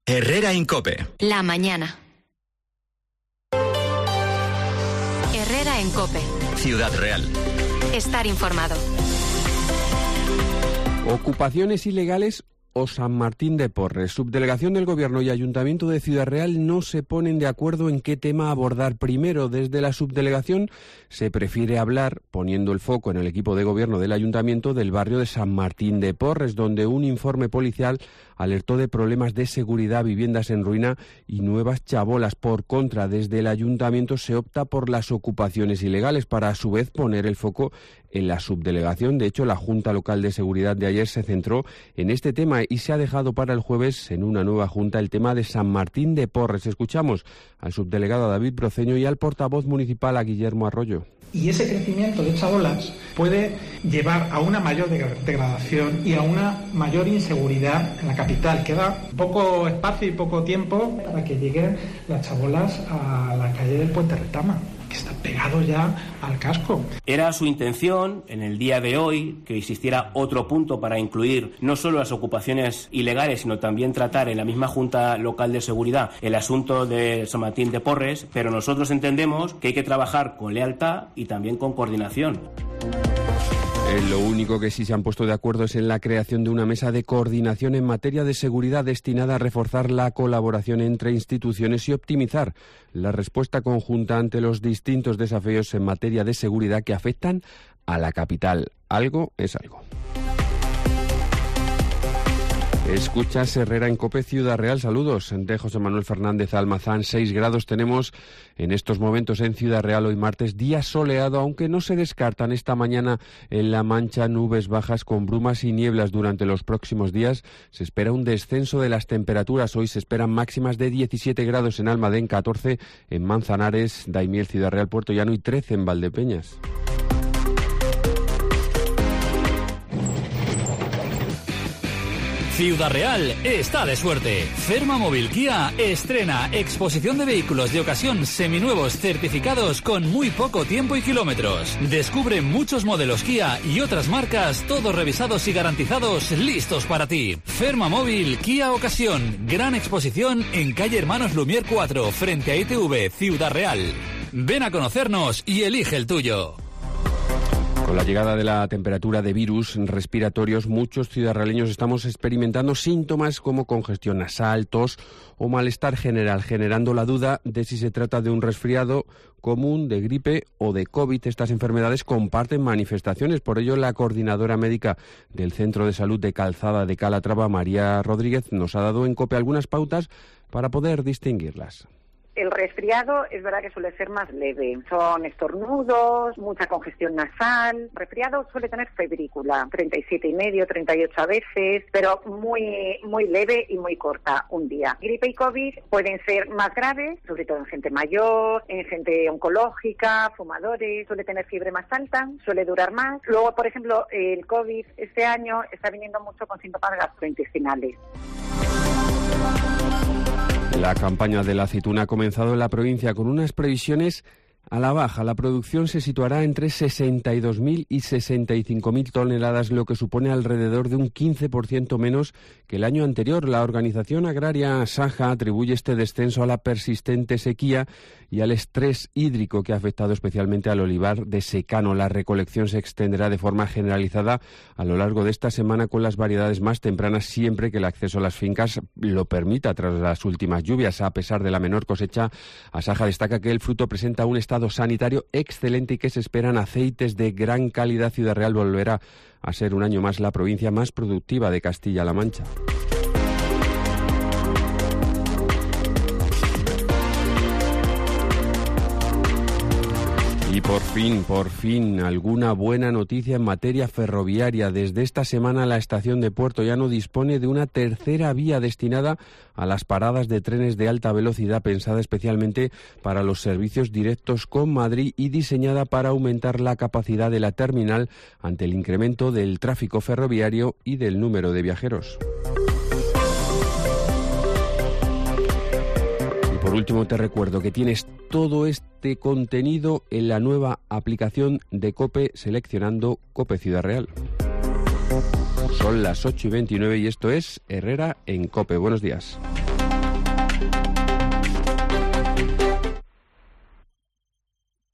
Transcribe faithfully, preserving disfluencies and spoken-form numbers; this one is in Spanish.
Herrera en COPE. La mañana. Herrera en COPE. Ciudad Real. Estar informado. Ocupaciones ilegales o San Martín de Porres. Subdelegación del Gobierno y Ayuntamiento de Ciudad Real no se ponen de acuerdo en qué tema abordar primero. Desde la subdelegación se prefiere hablar, poniendo el foco en el equipo de gobierno del Ayuntamiento, del barrio de San Martín de Porres, donde un informe policial alertó de problemas de seguridad, viviendas en ruina y nuevas chabolas. Por contra, desde el Ayuntamiento se opta por las ocupaciones ilegales para, a su vez, poner el foco en la subdelegación. De hecho, la Junta Local de Seguridad de ayer se centró en este tema y se ha dejado para el jueves, en una nueva junta, el tema de San Martín de Porres. Escuchamos al subdelegado David Broceño y al portavoz municipal, a Guillermo Arroyo. Y ese crecimiento de chabolas puede llevar a una mayor degradación y a una mayor inseguridad en la capital. Queda poco espacio y poco tiempo para que lleguen las chabolas a la calle del Puente Retama, que está pegado ya al casco. Era su intención, en el día de hoy, que existiera otro punto para incluir no solo las ocupaciones ilegales, sino también tratar en la misma Junta Local de Seguridad el asunto de San Martín de Porres, pero nosotros entendemos que hay que trabajar con lealtad y también con coordinación. Eh, lo único que sí se han puesto de acuerdo es en la creación de una mesa de coordinación en materia de seguridad destinada a reforzar la colaboración entre instituciones y optimizar la respuesta conjunta ante los distintos desafíos en materia de seguridad que afectan a la capital. Algo es algo. Escuchas Herrera en COPE Ciudad Real. Saludos de José Manuel Fernández Almazán. Seis grados tenemos en estos momentos en Ciudad Real hoy martes, día soleado, aunque no se descartan esta mañana en La Mancha nubes bajas con brumas y nieblas. Durante los próximos días se espera un descenso de las temperaturas. Hoy se esperan máximas de diecisiete grados en Almadén, catorce en Manzanares, Daimiel, Ciudad Real, Puerto Llano y trece en Valdepeñas. Ciudad Real está de suerte. Fermamóvil Kia estrena exposición de vehículos de ocasión seminuevos certificados con muy poco tiempo y kilómetros. Descubre muchos modelos Kia y otras marcas, todos revisados y garantizados, listos para ti. Fermamóvil Kia Ocasión. Gran exposición en calle Hermanos Lumière cuatro, frente a I T V, Ciudad Real. Ven a conocernos y elige el tuyo. Con la llegada de la temperatura de virus respiratorios, muchos ciudadraleños estamos experimentando síntomas como congestión nasal, tos o malestar general, generando la duda de si se trata de un resfriado común, de gripe o de COVID. Estas enfermedades comparten manifestaciones, por ello la coordinadora médica del Centro de Salud de Calzada de Calatrava, María Rodríguez, nos ha dado en COPE algunas pautas para poder distinguirlas. El resfriado es verdad que suele ser más leve. Son estornudos, mucha congestión nasal. El resfriado suele tener febrícula, treinta y siete y medio, treinta y ocho a veces, pero muy muy leve y muy corta, un día. Gripe y COVID pueden ser más graves, sobre todo en gente mayor, en gente oncológica, fumadores. Suele tener fiebre más alta, suele durar más. Luego, por ejemplo, el COVID este año está viniendo mucho con síntomas gastrointestinales. La campaña de la aceituna ha comenzado en la provincia con unas previsiones a la baja. La producción se situará entre sesenta y dos mil y sesenta y cinco mil toneladas, lo que supone alrededor de un quince por ciento menos que el año anterior. La organización agraria Saja atribuye este descenso a la persistente sequía y al estrés hídrico que ha afectado especialmente al olivar de secano. La recolección se extenderá de forma generalizada a lo largo de esta semana con las variedades más tempranas, siempre que el acceso a las fincas lo permita tras las últimas lluvias. A pesar de la menor cosecha, Asaja destaca que el fruto presenta un estado sanitario excelente y que se esperan aceites de gran calidad. Ciudad Real volverá a ser un año más la provincia más productiva de Castilla-La Mancha. Y por fin, por fin, alguna buena noticia en materia ferroviaria. Desde esta semana la estación de Puerto Llano dispone de una tercera vía destinada a las paradas de trenes de alta velocidad, pensada especialmente para los servicios directos con Madrid y diseñada para aumentar la capacidad de la terminal ante el incremento del tráfico ferroviario y del número de viajeros. Por último, te recuerdo que tienes todo este contenido en la nueva aplicación de COPE seleccionando COPE Ciudad Real. Son las ocho y veintinueve y esto es Herrera en COPE. Buenos días. COPE.